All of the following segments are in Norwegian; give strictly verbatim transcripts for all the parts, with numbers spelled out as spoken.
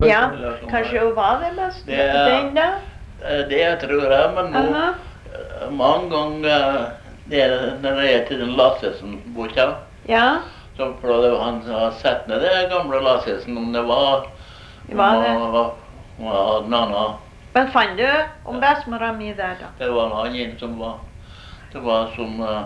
Ja, kanskje hun var det beste den da? Det tror jeg, men nå Aha. mange ganger det, når jeg er til den Lassesen-boka, Ja, så prøvde han å sette ned det gamle Lassesen, om det var var det. om var, var en annen. Men fant du om bestemora mi der da? Det var han en som var, det var som uh,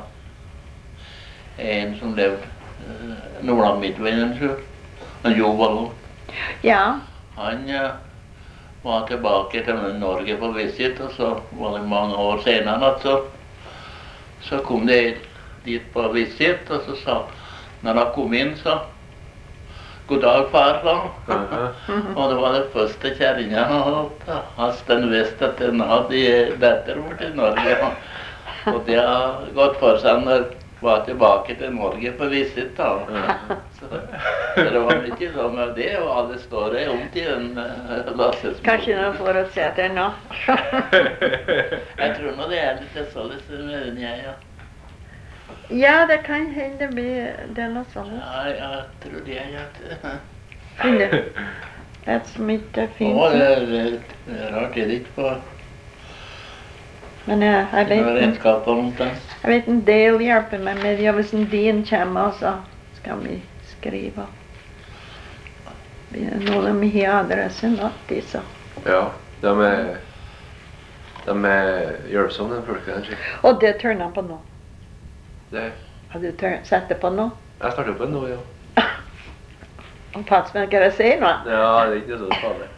en som levde uh, Nordland Midtveien, så han jobbet. Ja, Han uh, var tilbake til Norge på visit, og så var det mange år senere at så, så kom de dit på visit, og så sa, når han kom inn, så god dag, far, sa han. Og det var det første kjerringa, og hasten visste at den hadde datter bort i Norge. Og det har gått for seg når han var tilbake til Norge på visit, da. Så, så det var ikke sånn med det, og alle står det om til en uh, Lassesen. kanskje noen får å se det nå. Jeg tror nå det er litt sånn med den jeg, ja. Ja, det kan hende det blir det noe sånt. Ja, jeg tror det er at... Finne et som ikke er fint. Å, det er, det er rart, det er ikke på Men jeg, jeg vet en, redskaper om det. jeg vet en del hjelper meg med det. Hvis en din kommer, så skal vi skrive. Det er noen de har adressen alltid, så. Ja, de er, de er hjelpsomme, den folket, kanskje. Og det tørner han på nå. Det, Har du tør- sett det på nå? jeg starter på nå, ja. Og pass med hva jeg sier nå. Ja, det er ikke så farlig.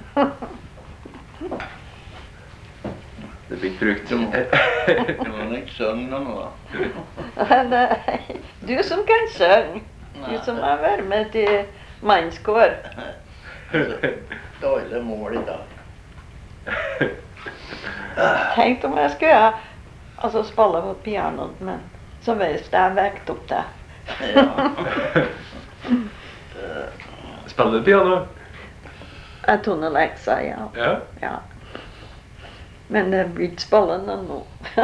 Det blir ikke brukt. Du må ikke synge nå, da. Nei, du som kan synge. Du som har vært med til mannskår. Dårlig mål i dag. Tenk om jeg skulle ha altså spille på pianoet, men så visste jeg vekt opp det. Ja. Spiller du piano? Jeg tok noen lekser, ja. Ja. ja. Men det blir ikke spillende nå.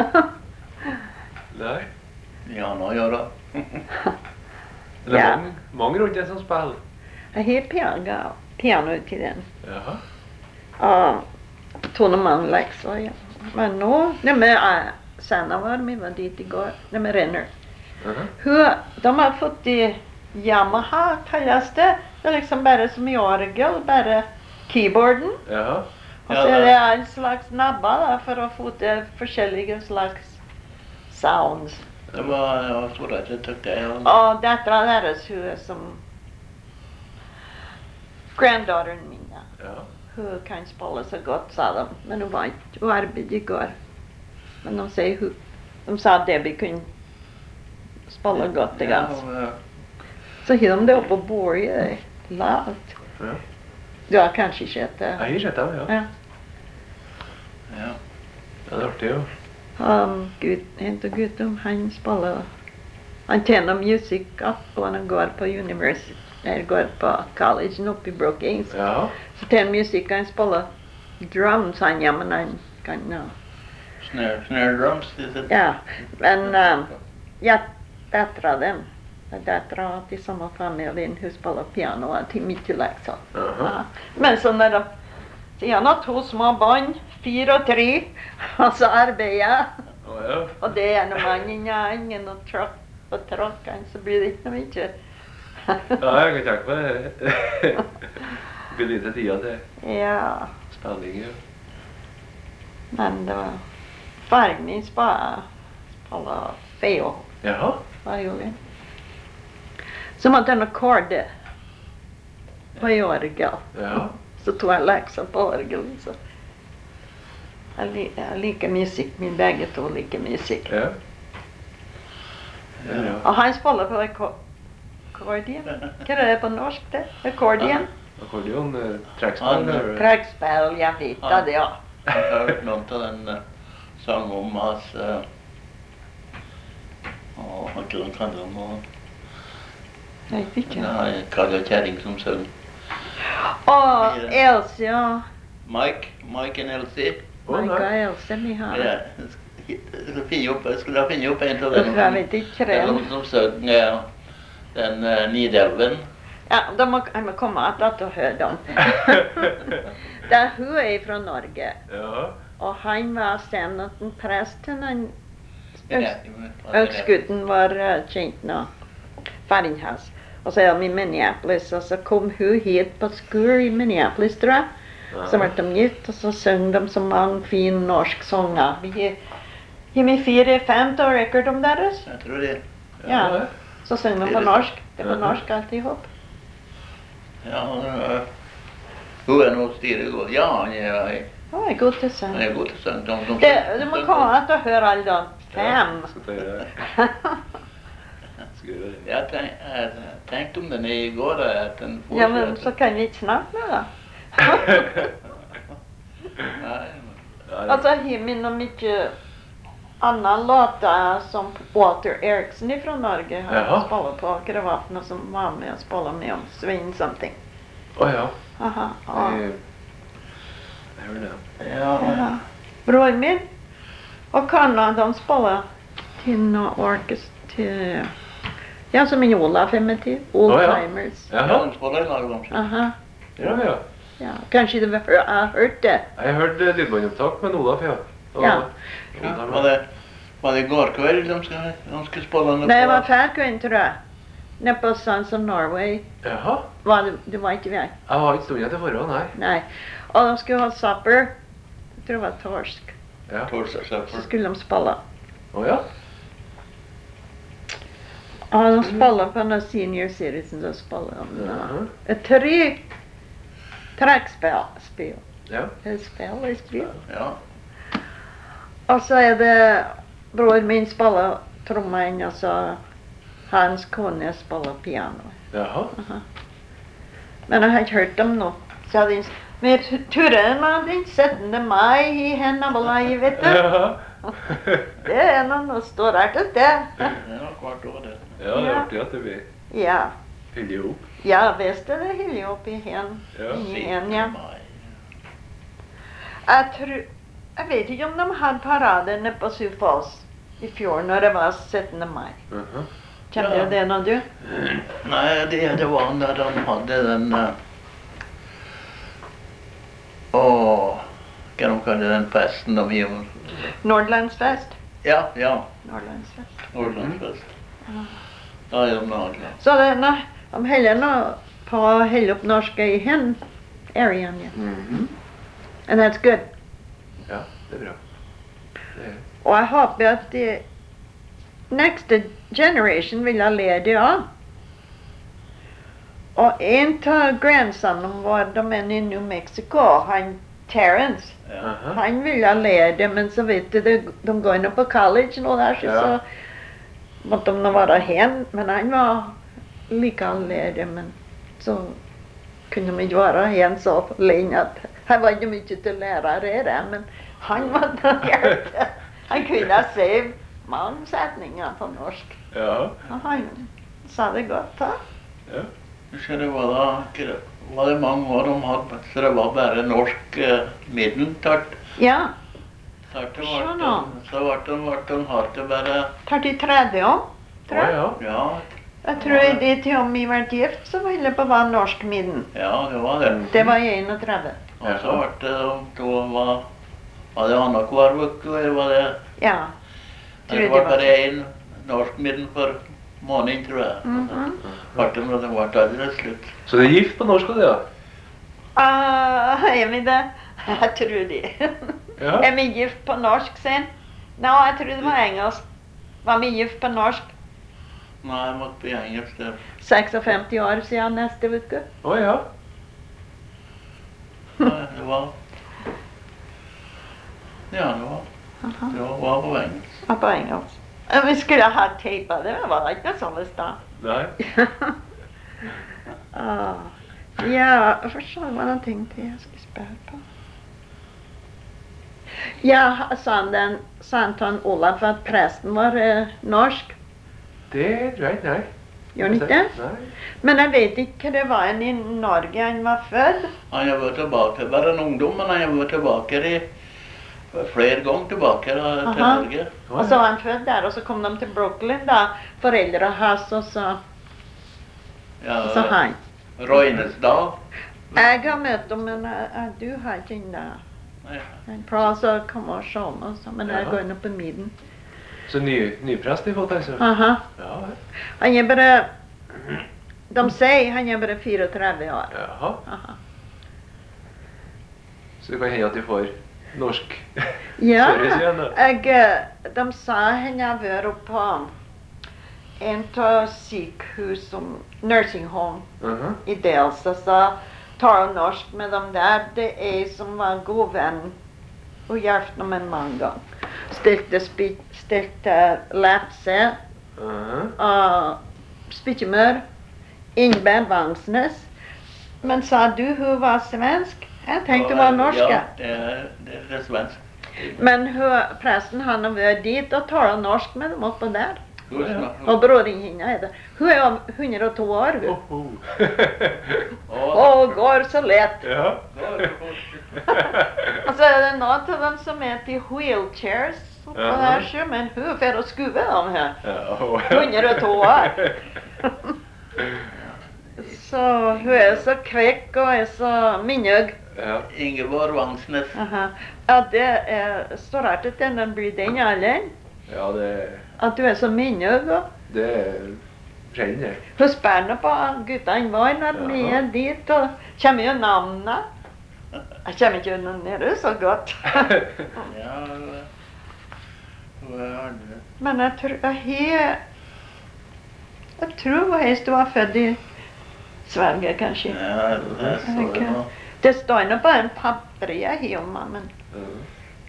Nei. Ja, nå gjør det. Det er Ja. mange, mange rundt deg som spiller. Jeg har piano, piano til den. Jaha. Og tog noen mange lekser, ja. Men nå, når vi er Sanna var, vi var dit i går, når vi renner. Jaha. Hun, de har fått i Yamaha, kalles det. Det er liksom bare som i orgel, bare keyboarden. Jaha. Og Ja, så er det- det en slags nabba da, for å få til forskjellige slags sounds. Det var, jeg var så rett, jeg tykte jeg. Og dattera deres, hun er som granddaughteren min. Da. Ja. Hun kan spille så godt, sa de. Men hun var ikke, hun arbeidet i går. Men de sier hun, de sa at Debbie kunne spille godt i gans. Ja, Så har de det oppe på bordet, lavt. Ja. Du har kanskje ikke sett det? Jeg har sett dem, ja. Ja. ja. Ja, det er artig, jo. Um, Gud, en av gutten, han spiller, han tjener musikk opp, og han går på university, eller går på college oppe i Brookings. Ja. Så tjener musikk, han spiller drums, han, ja, men han kan, ja. Snare, snare drums, is it? Ja, men um, ja, dattera dem, dattera til samme familien, hun spiller piano til mye lekser. Jaha. Ja. Men så når de, så han har to små barn, fire og tre, og så arbeider jeg. Å, ja. Og det er når mannen har ingen og tråk på tråkken, så blir det ikke noe mye. Ja, jeg kan tenke meg det. Det blir lite tid til Ja, spenning, ja. men det var faren min spiller, spiller feo, Jaha. violin. Så måtte han akkorde på i orgel. Ja. Så tog jeg lekser på orgel. Så. Jeg, li jeg liker musikk, min begge to liker musikk. Ja. Ja, ja. Og han spiller på akko- akkordien. Hva er det på norsk det? Akkordien? Akkordeon, eh, trekkspill, Han- eller? Trekkspill, jeg vet det, ja. Jeg har hørt noen av den uh, sang om hans uh, Åh, hva ikke de kaller han nå? Jeg vet ikke. Det er Kalle Kjerring som søng. Og Else, ja. Mike, Mike og Elsie. Å, Mike og nei. Else, vi har. Ja, jeg skulle finne opp, jeg skulle ha funnet opp en av Uff, dem. jeg vet ikke Det er det. noen som søng uh, den uh, Nidelven. Ja, da må jeg må komme att og høre dem. Da hun er fra Norge, Ja. og han var sen at en prest til han Ja, Øksgutten var uh, kjent nå, faren hans. Og så er de i Minneapolis, og så kom hun hit på skole i Minneapolis, tror jeg. Så ble de gitt, og så sang de så mange fine norsk sanger. Vi har fire, fem til rekord om deres. Jeg tror det. Ja, så sang de på norsk. Det var norsk alltihop. Ja, uh, hun er nå styrer god. Ja, han er, Å, jeg er god til å han synge. er god til å synge. De- de- Det- Du må komme att og høre alle dem. Fem. Skal ta gjøre det. Skal gjøre det. Jeg tenk, jeg tenkte om den i går, at den Ja, men så kan vi ikke snakke med da. Nei, Ja, Altså, har vi noe mye annen låter som Walter Eriksson fra Norge har Jaha. spillet på. Hva det var for noe som var med og spillet med om Swing something. Å ja. Aha, ja. Jeg jeg hører det. ja, Ja. Bror min og Kanna, de spiller til noe orkest til, ja, som en Olaf er med til. Old Å, ja. Timers. ja, Jaha. de spiller i lag om seg. Aha, Ja, ja. ja. Kanskje du har hørt det. Jeg hørte lydbåndopptak med Olaf, ja. Og- Ja. Ja, var det, var det i går kveld de skulle, de skulle spille noe? Nei, det var færkveien, tror jeg. Nede på Sons of Norway. Jaha. Var det, det var ikke vi. Jeg har ikke stått til forhånd, nei. Nei. Og de skulle ha supper. Jeg tror det var torsk. Ja. Torsdag, Så så skulle de spille. Å ja. Og de spiller på noen senior citizen, så spiller de Mhm. et tre trekkspill. Spill. Ja. Eller spill eller spill. Ja. Og så er det bror min spiller trommen, og så hans kone spiller piano. Jaha. Aha. Men jeg har ikke hørt dem nå. Så hadde jeg, men turen med den syttende mai i Hennabelai, vet du. Ja. Det er noe står her til det. Det er nok hvert år, det. Ja, det er artig at det blir Ja, fyldig opp. ja, visst er det hyggelig oppi hen. Ja. Inni hen, ja. Mai. Jeg tror, jeg vet ikke om de hadde parade nede på Sufalls i fjor når det var syttende mai. Mhm. Kjenner Ja. du det nå, du? Nei, det, det var da de hadde den uh, Åh, hva de kaller den festen de gjorde? Nordlandsfest. Ja, ja, Nordlandsfest. Nordlandsfest. Da er de nagla. Så det er nå, de heller nå på å helle opp norske i hen areaen, ja. Mhm. And that's good. Ja, det er bra. Det er. Og jeg håper at de next generation vil ha lære det av. Og en av grandsonen vår, de er i New Mexico, han Terrence, Ja. Aha. han vil ha lære det, men så vet du, de, de går inn på college nå der, så, Ja. så måtte de nå være hen, men han var like å lære det, men så kunne de ikke være hen så lenge at han var ikke mye til lærere, men han måtte hjelpe. Han kunne si mange setninger på norsk. Ja. Og han sa det godt, da. Ja. Så det var da ikke det- var det mange år de hadde, så det var bare norsk uh, middeltart. Ja, Tart det Sånn, var ja. det, så ble de, ble de hadde bare, tretti-tretti år, Å tror jeg. ja. ja, Jeg tror i det til om vi var gift, så ville det på være norsk midden. ja, det var det. Det var i enogtredve. Og så ble det, da var, var det annenhver uke, eller var det, Ja. Tror det jeg var det var bare sånn. en norsk midden for måneden, tror jeg. Mhm. Ble det, men det ble aldri slutt. Så det er gift på norsk også, ja? Ah, er vi det? Jeg tror det. Ja. Er vi gift på norsk sen? Nå, jeg tror det var engelsk. Var vi gift på norsk? Nei, jeg måtte på engelsk der. seksogfemti år siden neste uke. Å ja. Nei, det var, ja, det var, Aha. det var, var på engelsk. Ja, på engelsk. Ja, vi skulle ha teipa det, men var ikke sånn i stad. Nei. Ah. Ja, jeg forstår hva jeg tenkte jeg skulle spørre på. Ja, sa han den, sa han til han Olaf at presten var eh, norsk? Det tror jeg ikke, nei. Gjør han ikke det? Nei. Men jeg vet ikke hva det var en i Norge han var født. Han har vært tilbake, bare en ungdom, men han har vært tilbake i flere ganger tilbake da, til Aha. Norge. Å, Og så var han født der, og så kom de til Brooklyn da, foreldre hans, og så, Ja, og så han. Røynesdal. Jeg har møtt dem, men jeg, jeg, du har ikke ennå. Nei. Jeg prøver å komme og se meg, så, men jeg Ja. går inn på midten. Så ny, nyprest i fått, altså? Aha. Ja, Han er bare, de sier han er bare treogfire år. jaha. Aha. Så det kan hende at de får norsk Ja, service igjen, da. jeg, eh, de sa han har vært på en av sykehus som nursing home Mhm. i Delsa, så tar norsk med dem der. Det er ei som var god venn og hjalp dem en mange ganger. Stilte, spi- stilte lepse Mhm. og spyttemør, Ingeberg Vangsnes. Men sa du hun var svensk? Jeg tenkte hun var norsk. Ja, Ja. det er, det er svensk. Men hun, presten han har vært dit og taler norsk med dem oppå der. Hun snakker- Og broren hennes er det. Hun er jo hundre og to år, hun. Oho. Å, Og går så lett. Ja. da er det folk. Og så er det noen av dem som er til wheelchairs oppå Ja. der, sjø, men hun er for å skue dem her. Ja. hundre og to år. Så hun er så kvekk og er så minnøg. Ja. Ingeborg Vangsnes. Aha. Ja, det er så rart at den blir den alderen. Ja, det, At du er så minnøg. Og det er sjelden, det. hun spør nå på guttene våre når vi Jaha. er dit, og kommer jo navnet. Jeg kommer ikke unna nede så godt. Ja, hun er- hun er andre. Men jeg tror jeg har Jeg tror hun helst var født i Sverige, kanskje. Ja, det står det nå. Det står nå på en papir jeg har om meg, men Mhm.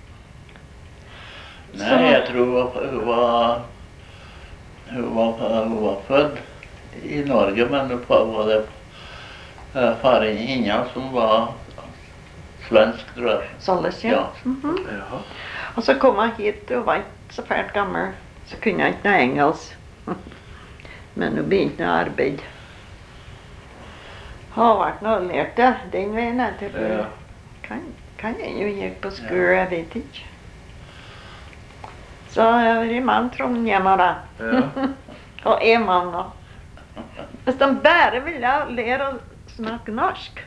Nei, jeg tror hun var hun var, hun var født i Norge, men det var det eh, faren hennes som var svensk, tror jeg. således, ja. Ja. Mhm. Jaha. Og så kom jeg hit og var ikke så fælt gammel, så kunne jeg ikke noe engelsk. Men hun begynte å arbeide. Har vært noe lært det den veien etterpå. Ja. Kan, kan jeg jo gikk på skole, jeg vet ikke. Så jeg har vært mann trondhjemmere. Ja. Og er mann nå. Hvis de bare ville lære å snakke norsk.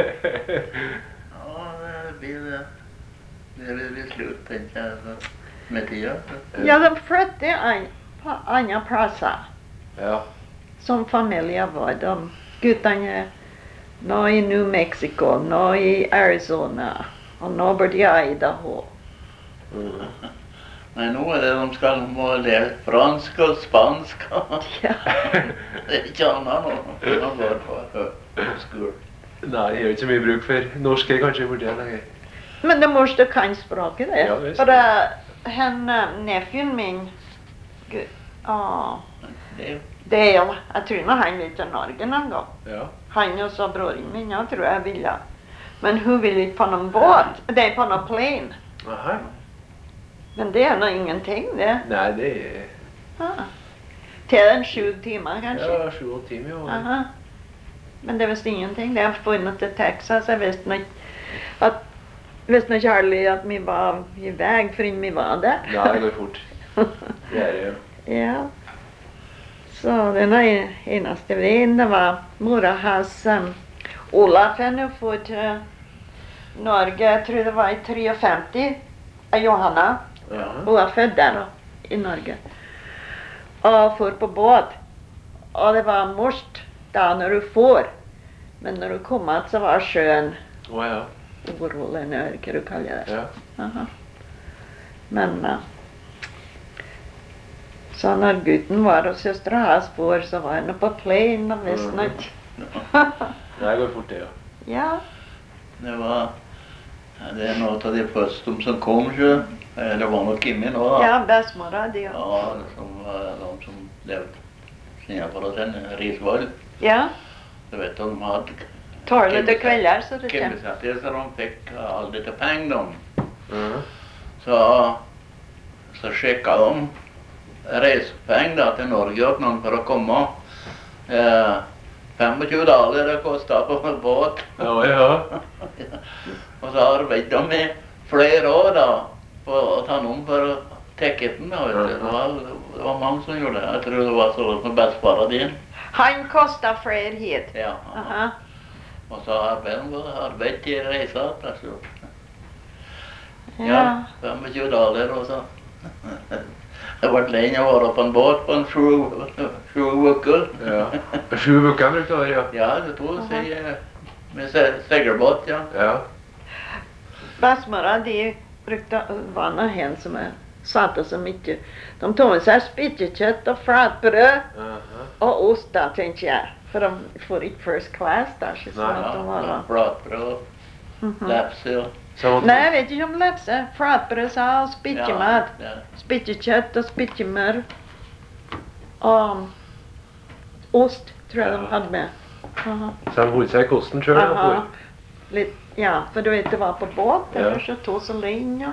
Ja, det blir det. Det blir litt slutt, tenker jeg, så- med tida. Ja, de flyttet an, på andre plasser. Ja. Som familie var de. Guttene er nå i New Mexico, nå i Arizona, og nå borte i Idaho. Mhm. Nei, nå er det de skal må lære fransk og spansk. Ja. Det er ikke annet nå. De går på, på skole. Nei, jeg gjør ikke så mye bruk for norsk her kanskje borti her lenger. Men det måste kan språket det. Ja, visst. For uh, hen, uh, nephewen min, Gud, åh, Det er jo Dale, jeg tror nå han vil til Norge noen gang. Ja. Han og så broren min, jeg tror jeg ville. Men hun ville ikke på noen båt, det er på noen plane. Aha. Men det er nå ingenting, det. Nei, det er Ah. Til en sju timer, kanskje. ja, sju-åtte timer, jo. Aha. Men det er visst ingenting. Det er funnet til Texas. Jeg visste nok at visste nok aldri at vi var i vei før vi var der. Nei, det går fort. Det er det jo. Ja. Så den er eneste veien, det var mora hans um, Olaf henne for til Norge, jeg tror det var i femtitre, av Johanna. Ja. Hun var født der da, i Norge. Og for på båt. Og det var morst da når du får. Men når du kom ut så var sjøen Å ja. urolig, hva du kaller det. Ja. Aha. Men uh, så når gutten var hos søstera hans bor, så var han på plane og visste nok. Nei, det går fort det, ja. Ja. Det var ja, det er noe av de første som kom, sjø. Eh, Det var nok Kimmi nå, da. Ja, bestemora di. Ja. Ja, det som var de som levde nedenfor oss, en Risvoll. Ja. Du vet, de hadde Tåler til kvelder, så det kommer. Kimmi-settet, så de fikk aldri til penger, de. Mhm. Så, så sjekka de reisepenger da, til Norge og noen for å komme. Eh, tjuefem dollar det kostet på en båt. Ja, ja. Og så arbeidet de i flere år da, på å ta noen for ticketen. Da, vet du. Det, var, det var mange som gjorde det. Jeg tror det var så med bestefaren din. Han kostar fler hit. Ja. Aha. Og så arbeidet han arbeidet til reisa, altså. Ja. Ja, femogtjue daler og så. Det var lenge å være på en båt på en sju, sju uker. Ja. Sju uker brukte det være, ja. Ja, det tog seg eh, med se- segelbåt, ja. Ja. Bestemora, de brukte vannet hen som jeg satte så mye. De tog med seg spyttekjøtt og flatbrød Aha. og ost da, tenker jeg. For de får ikke first class da, ikke sånn Nei, at de var Ja, da. flatbrød, Mhm. lepse og Så Nei, jeg vet ikke om lepse. Flatbrød sa og spyttemat. Ja, Spyttekjøtt og spyttemør. Og ost, tror jeg de hadde med. Aha. så de holdt seg i kosten selv, Aha. da. Litt, ja, for du vet det var på båt, Ja. eller så tog så lenge.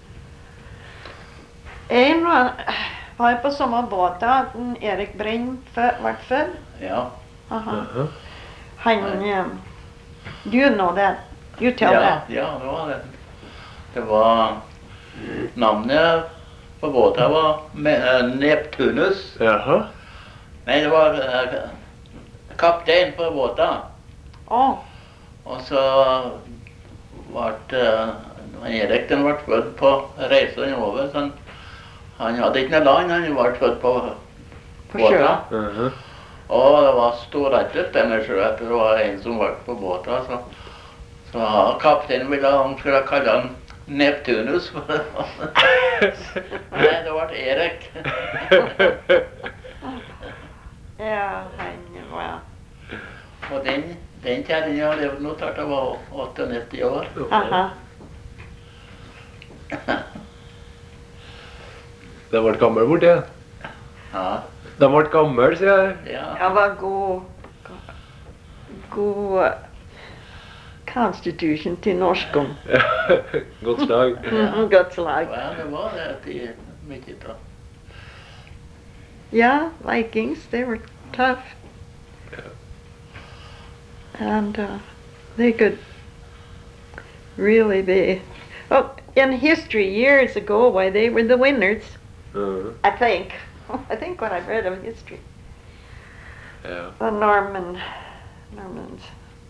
En var, var jeg på samme båt da, at en Erik Brenn fø- ble født. ja. Aha. Aha. Han, um, you know that. You tell ja, that. ja, det var det. Det var navnet på båten var Me- eh, Neptunus. Jaha. Nei, det var eh, kaptein på båten. Åh, Og så ble uh, Erik den ble født på reisen over. Så han, han hadde ikke noe land, han ble født på på sjøen. Aha. Og det var storrettet denne sjøen, at det var en som var på båten. Så, så ja, kapteinen ville han skulle kalle han Neptunus. Nei, det ble Erik. Ja, han var... Og den, den kjerringen har levd nå til det var åttiåtte år. Aha. De ble gammel bort det. Ja, De ble gammel, sier jeg. ja. Han var god... God... uh, Constitution til norsken. Godt slag. Mhm, godt slag. Ja, det var det til mye da. Yeah, Vikings, they were tough. And uh, they could really be... Well, in history, years ago, why they were the winners, Mhm. I think. I think what I've read of history. Ja. The Norman... Normans.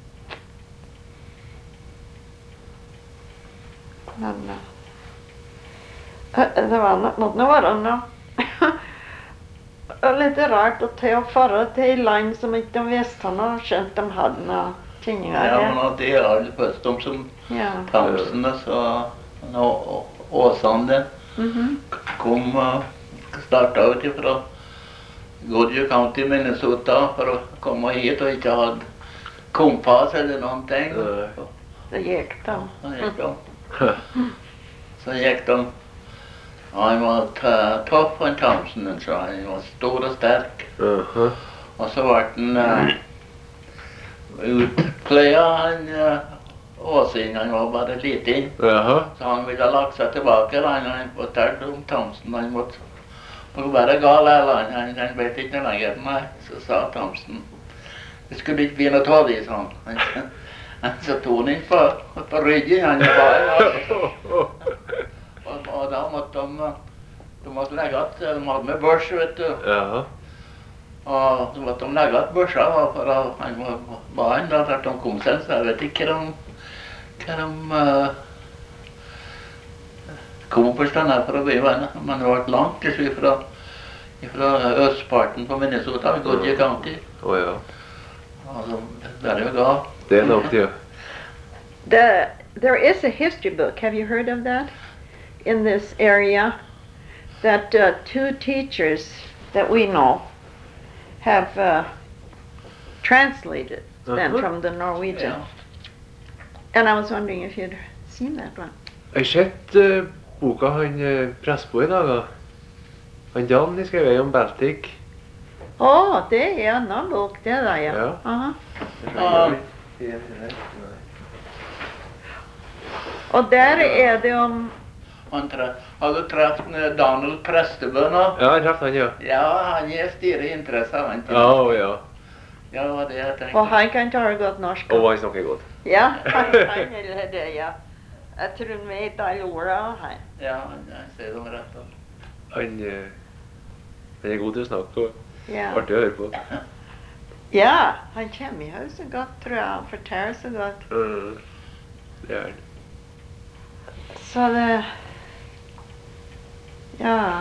Men... Uh, uh, det var no- noe, nå var det noe... Og litt rart å ta og fare til land som ikke de visste noe, skjønt de hadde noe kjenninger. Ja, men at det er alle først de som Ja. Thamsen og så og Åsane Mhm. kom og starta ut ifra Goodyear County, Minnesota, for å komme hit og ikke hadde kompass eller noen ting. Nei. Det gikk da. Så gikk de. Så gikk de. Han var t- topp, han Thamsen, så han var stor og sterk. Aha. Og så ble han uh, utkløya, han uh, Åsing, han var bare liten. Jaha. Så han ville ha lagt seg tilbake, da. Han fortalte om Thamsen, han måtte, måtte være gal, eller han, han, han vet ikke noe lenger enn meg. Så sa Thamsen, det skulle ikke begynne å ta det, sa han. Han, han så tok han inn på, på ryggen, han bare, og, og da måtte de, de måtte legge at, de hadde med børs, vet du. Jaha. Og så måtte de legge at børsa, da, for å, han var, var han da, at de kom seg, så jeg vet ikke hva de, hva de uh, kom på stedet her for å bli venner. Men det var langt til fra, fra østparten på Minnesota, Goodyear County. Å ja. Altså, der er jo ga. Det er nok det, ja. The, there is a history book, have you heard of that? In this area, that uh, two teachers that we know have uh, translated them Uh-huh. from the Norwegian. Ja. And I was wondering if you'd seen that one. Jeg har sett eh, boka han uh, Pressbo i dag. da. Han Jan har skrevet om Baltic. Åh, det er en annen bok, det der, ja. Ja. Aha. Ja. Og der er det om... Han tre, hadde truffet Donald Prestebø nå. Ja, jeg traff han, ja. Ja, han gir styre interesse av han. Ja, å, ja. Ja, det var det jeg tenkte. Og han kan tale godt norsk. Og han snakker godt. Ja, han kan eller det, ja. Jeg tror han vet alle ordene, han. Ja, jeg ser dem rett da. Han, eh, han er god til å snakke og Ja. artig å høre på. Ja, han kommer jo så godt, tror jeg, han forteller så godt. Mm. Det er han. Så det... Ja...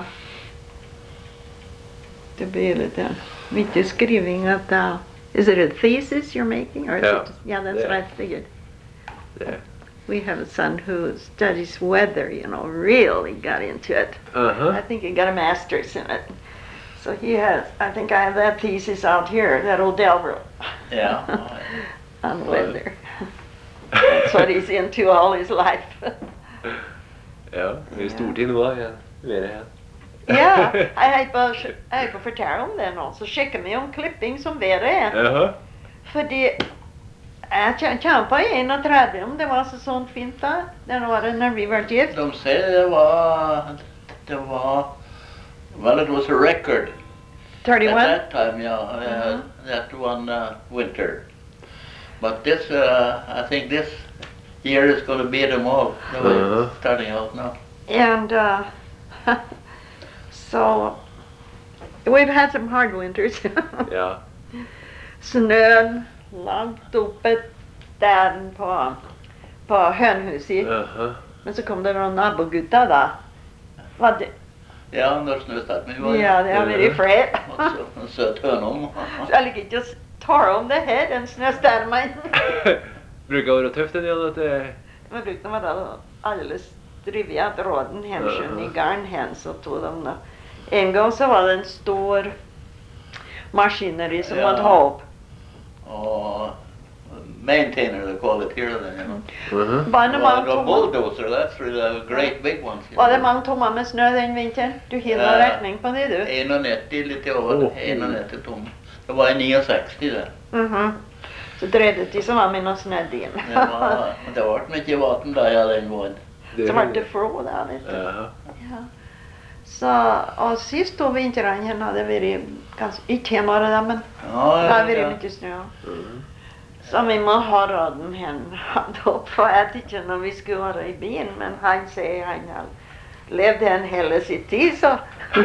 Det blir litt, ja. Mye skriving at uh, is it a thesis you're making? Or is Ja, it, yeah, that's det- what I figured. Det er. We have a son who studies weather, you know, really got into it. Aha. I think he got a master's in it. So he has, I think I have that thesis out here that Odell wrote Ja. on weather. That's what he's into all his life. Ja, vi er stortid nå, da. Vi er her. Ja, jeg holdt på, å- jeg holdt på å fortelle om det nå, så sjekker vi om klipping som været er. Jaha. Fordi jeg kj- kjente på enogtredve, om det var så sånn fint da, den året når vi var gift. De sier det var, det var, well, it was a record. At thirty-one? that time, yeah, uh, Mhm. that one uh, winter. But this, uh, I think this year is going to beat them all. The way Uh-huh. it's starting out now. And uh, so we've had some hard winters. Ja. Snøen langt oppe der på, på hønhuset. Aha. Men så kom det noen nabogutta da. Var det? Ja, når snøstormen var. Ja, det har vært flere. Og så en søt hønom. Så jeg liker ikke å ta om det her, den snøstormen. Bruker å være tøft den igjen, at det... Man brukte å være alldeles drivig at råden hensyn i garn hen, så tog de da. En gang så var det en stor maskineri som Ja. måtte ha opp. Og maintainer, they call it here then, you know. Aha. Var det Well, mange a tommer? bulldozer, that's really a great big ones. you Var det know. mange tommer med snø den vinteren? Du hinner Ja. retning på det, du. nittien, litt over. Oh. nittien tom. Det var i sekstini det. Mhm. Så drev det til som var med noe snø din. Det var, men det ble mye vann da, ja, den våren. Så ble det frå da, vet du. Jaha. Ja. Så, og sist to vintrene hadde det vært ganske, ikke hjemme da, men Ja, det har ja, vært ja. mye snø. Mm. Så vi må ha råden hen opp, for jeg vet ikke når vi skulle være i byen, men han sier han har levd hen hele sitt tid, så.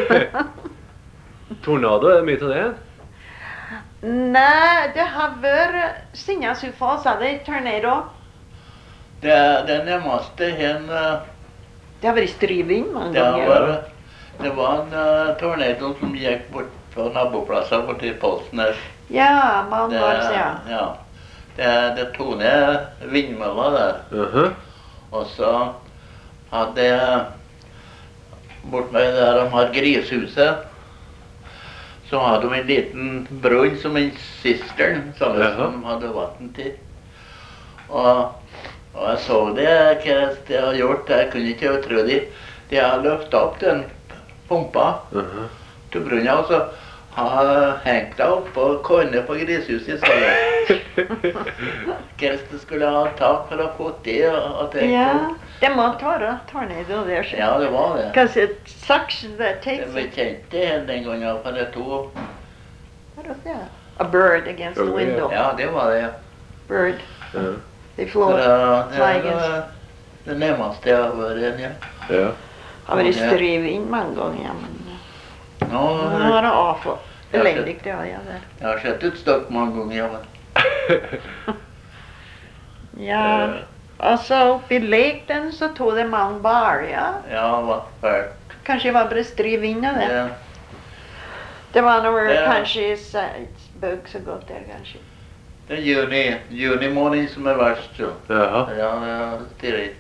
Tornado, er det mye av det? Nei, det har vært, siden jeg så er det tornado. Det, det nærmeste hen, eh, Det har vært stryvind mange det ganger. var, det var en uh, tornado som gikk bort på naboplasser bort til Polsnes. Ja, mange Det, år siden. ja. Det, det tog ned vindmølla der. Aha. Og så hadde jeg bort med der de har grishuset, så hadde de en liten brunn som en sistern, sånn Jaha. som de hadde vann til. Og, og jeg så det, hva de har gjort, jeg kunne ikke tro de. De har løftet opp den pumpa Aha. til brunna, og så har hengt deg opp og kornet på grishuset, sa jeg. Hva de skulle ha tak for å få det, og tenke Ja, på. det måtte være tornado der. så. Ja, det var det. Because it suction that Det takes vi it. kjente henne den gangen, for det tog. What was that? A bird against the Oh, yeah. window. Ja, det var det. Bird. Ja. They Så flew. det, det fly var against. det nærmeste jeg har vært, ja. Ja. Har vært Ja. stryvind mange ganger, ja, men Nå nå har var det avfall. Ja, Elendig det har jeg der. jeg har sett ut stokk mange ganger, ja, men. Ja, og så oppi lekten så tog det mange bar, ja. Ja, det var fælt. Kanskje det var bare stryvind av det. Ja. Det var noe Ja. kanskje bøgg så godt der, kanskje. Det er juni, juni måned som er verst, jo. Jaha. Ja, det er tidlig.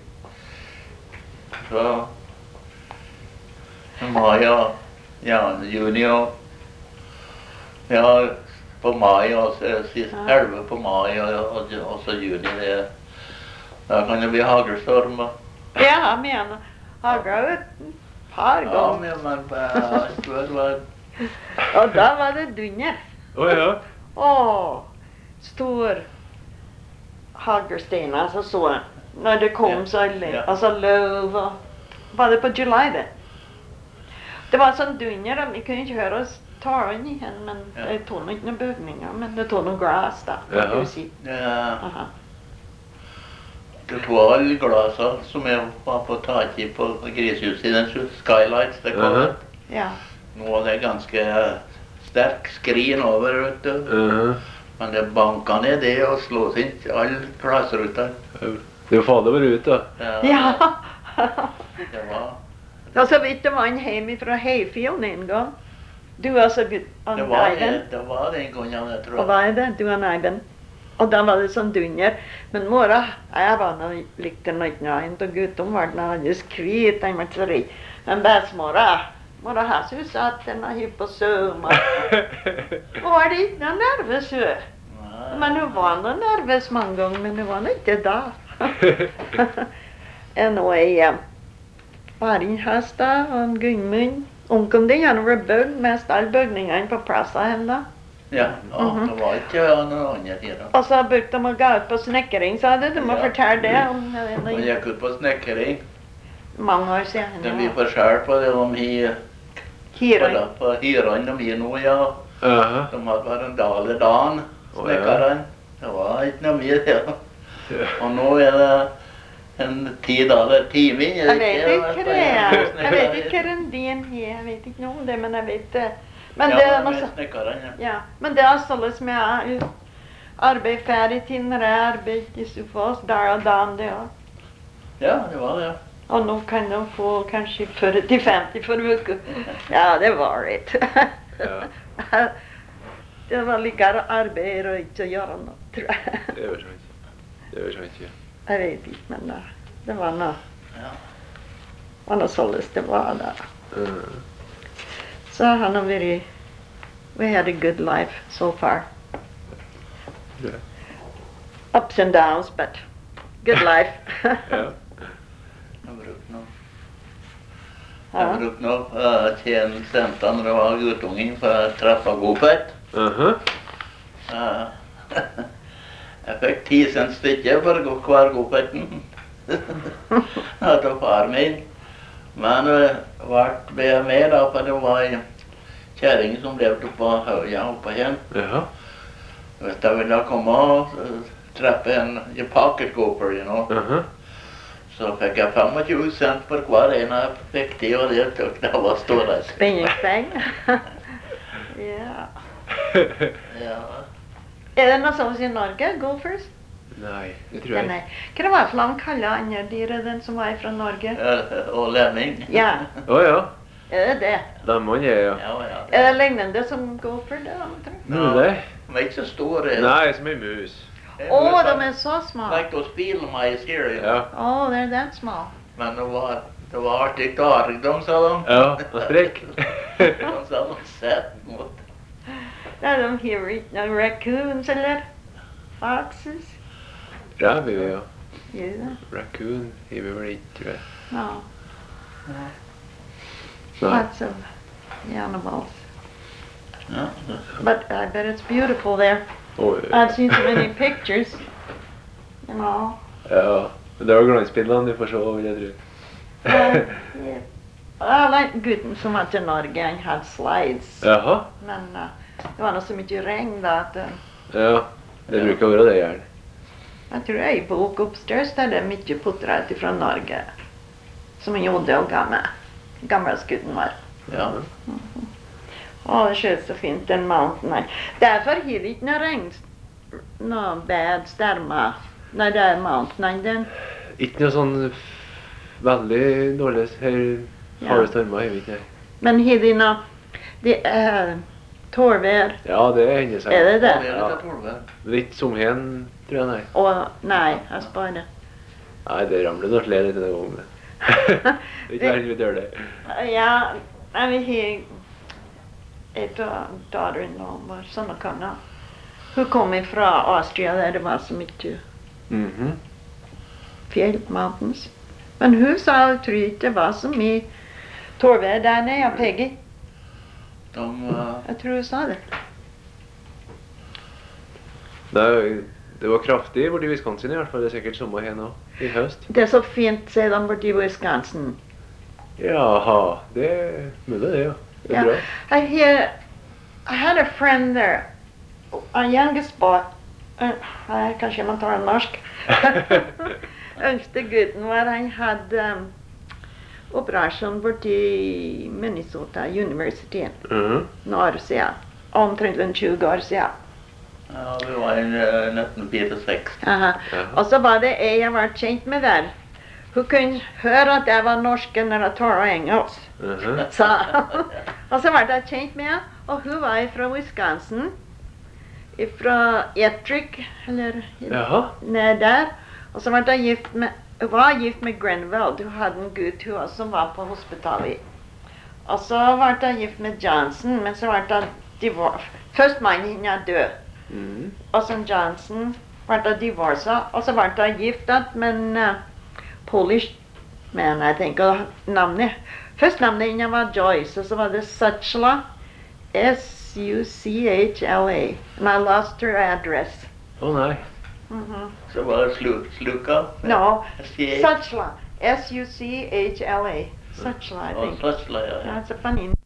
Så mai og ja, juni og ja, på mai og så sist Ja. helve på mai og, og, og så juni. Det, da kan det bli hagelstorm. og- Ja, jeg mener, haga ut et par Ja, ganger. men man bare før var Og da var det dunder. Å ja. Åh, stor hagelstein, altså så, når det kom Ja, så, le- ja. altså løv og, var det på July det? Det var sånn dunder, og vi kunne ikke høre oss ta inn igjen, men Ja. det tog nok ikke noen bygninger, men det tog noen gras da, kan Jaha. du si. det, Aha. det tog alle glasene som jeg var på taket på grishuset i den skylights, det kom. Aha. Ja, Nå er det ganske sterk skrin over, vet du. Mhm. Men det banka ned det og slås inn alle glassruter. Det er jo farlig å være ute, da. Ja. Det var, Og så vidt det var en hjemme fra Heifjorden en gang. Du var så gutt, det og var, Eivind. det, det var den gangen, jeg tror. Og hva er det? Du og Eivind. Og da var det sånn dunder. Men mora, jeg var nå likte nå ikke noe, og gutten var nå alles hvit, den var så rik. Men bestemora, mora her så satt den og hypp og søma. Og var det ikke noe nervøs, hun. Nei. Men hun var noe nervøs mange ganger, men hun var nå ikke da. Anyway, var en høst da, og en Gunnmund. Onkelen din, han var bøgd mest alle bøgningene på plassen henne. Ja, ja Mhm. det var ikke noen andre tider. Og så brukte de å gå ut på snekkering, sa du. Du må Ja. fortelle det om jeg vet Man ikke, gikk ut på snekkering. mange år siden. Det Ja. blir forskjell på det de har Hyren. på, på hyrene de har nå, ja. Aha. De hadde bare en daler dagen, Å, snekkerne. Det var ikke noe mer, det. Ja. Og nå er det en ti daler timen. er Jeg det vet ikke? ikke det. Jeg vet ikke hva en din har. Jeg vet ikke noe om det, men jeg vet det. Men Ja, det er med noe snekkerne, ja. ja. Men det er sånn som jeg arbeider ferdig til når jeg arbeider i Sofos, der og dagen det også. Ja, det var det. Og nå kan de få kanskje førti til femti for uke. Ja, det var det. Ja. Det var likere arbeid og ikke å gjøre noe, tror jeg. Det var sant. Det var sant, ja. Jeg vet ikke, men det, det var noe, Ja. var noe sånn det var da. Mhm. Så han har vært, we had a good life so far. Ja. Ups and downs, but good life. Ja. Jeg brukte noe. Ja. Jeg brukte noe uh, tjene senter når jeg var guttungen for å treffe godfett. Aha. Uh, jeg fikk ti cent stykket for go- hver godfetten. Det var far min. Men det ble jeg med da, for det var en kjæring som levde på høya oppe igjen. Ja. Hvis jeg ville komme og uh, treffe en, en pocket gopher, you know, Aha. så fikk jeg tjuefem cent for hver en jeg fikk til, og det tok det var stående. Spenningspeng. Ja. Ja. Er det noe sånt i Norge, golfers? Nei, det tror Ja, jeg nei. Hva det var for han kalte andre dyret, den som var fra Norge? Ja, og lemming. Ja, ikke. Å ja. er det det? Lemmene er ja. Ja, ja. Er det lignende som golfer, det? tror jeg? Mulig. De er ikke så store. Nei, som en mus. Å, de er så små. Like those field mice here. you know. Ja. Oh, they're that small. Men det var, det var artig artigdom, sa de. Ja, og strekk. De sa de sett mot. Där de here eat no raccoons eller foxes. Ræv er vi, ja. Yeah. Raccoon er vi vel ikke, tror jeg. No, Nei. lots of animals. Ja, But I bet it's beautiful there. Oi. I've seen so many pictures. You know. Ja. Det var glansbildene du får se, vil jeg tro. Uh, yeah. I like gutten som var til Norge, han hadde slides. Jaha. Men uh, det var nog så mycket regn där att uh, Ja. Det Ja. brukar være det, gjerne. jag tror jag är på åk uppstairs där det är mycket puttrat ifrån Norge. Som en gjorde och gamla, gamla skuden var. ja. Åh, det känns så fint, den mountain. Därför är det inte några regn, några bad stärma. När det är mountain, den, Ikke noe sånn f- veldig dårlig her Ja. harde stormer, jeg vet ikke. men hidina, det är torrvär. Ja, det hender seg. Är det Ja, det det? er Ja. litt tolv. Men ikke som hen, tror jeg, nei. Och nej, jag sparar. Nei, det ramler nok le litt denne gangen. Det er ikke verre vi dør det. Ja, jag vill ha ett daughter-in-law var såna kunna. Hon kom ifrån Austria där det var så mycket Mhm. fjäll, mountains. Men hon sa att det var så mycket torrväder där nere, Peggy. De, uh, Jag tror hon sa det. Nei, det var kraftig borti Wisconsin i hvert fall. Det er sikkert sommer her nå, i høst. Det är så fint, säger de bort i Wisconsin. Jaha, det er mulig det, ja. Det er Ja. bra. I hear, I had a friend there, a youngest boy. Uh, nej, kanske man tar en norsk. Yngste gutten var han hade um, operation bort i Minnesota University, Mhm. norr sida. omtrent tjue år siden. Ja, vi var i eh, nitten sekstifire. Aha. Jaha. Og så var det ei jeg var kjent med der. Hun kunne høre at jeg var norsk når jeg talte engelsk. Mhm. Så, og så ble jeg kjent med henne, og hun var fra Wisconsin. Fra Ettrick, eller Jaha. ned der. Og så ble jeg gift med, hun var gift med Grenveld. Hun hadde en gutt hun også, som var på hospitalet. Og så ble jeg gift med Johnson, men så ble jeg divorced. Først mannen hennes død. Mm. Og så Johnson ble jeg divorcet, og så ble jeg giftet med en uh, Polish man, jeg tenker navnet. Først navnet hennes var Joyce, og så var det Suchla, S U C H L A, and I lost her address. Å nei. Mhm. Så var det slu, Sluka. No, S C A. Suchla, S U C H L A, Suchla, I Og think. Suchla, ja. Yeah, it's a funny